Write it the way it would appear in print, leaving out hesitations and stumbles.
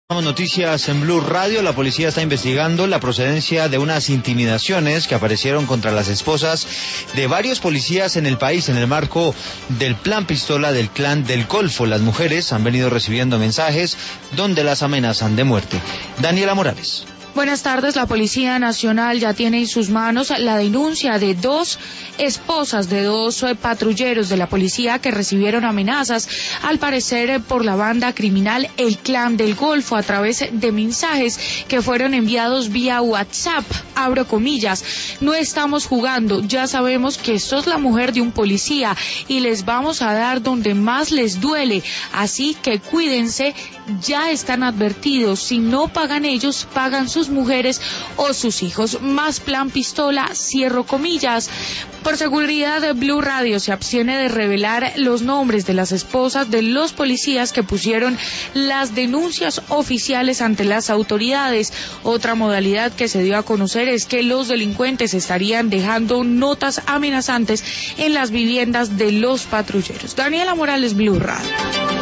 Noticias en Blue Radio. La policía está investigando la procedencia de unas intimidaciones que aparecieron contra las esposas de varios policías en el país en el marco del plan pistola del Clan del Golfo. Las mujeres han venido recibiendo mensajes donde las amenazan de muerte. Daniela Morales. Buenas tardes. La Policía Nacional ya tiene en sus manos la denuncia de dos esposas de dos patrulleros de la policía que recibieron amenazas, al parecer por la banda criminal El Clan del Golfo, a través de mensajes que fueron enviados vía WhatsApp. Abro comillas: no estamos jugando, ya sabemos que sos la mujer de un policía y les vamos a dar donde más les duele, así que cuídense, ya están advertidos, si no pagan ellos, pagan sus mujeres o sus hijos. Más plan pistola, cierro comillas. Por seguridad, Blue Radio se abstiene de revelar los nombres de las esposas de los policías que pusieron las denuncias oficiales ante las autoridades. Otra modalidad que se dio a conocer es que los delincuentes estarían dejando notas amenazantes en las viviendas de los patrulleros. Daniela Morales, Blue Radio.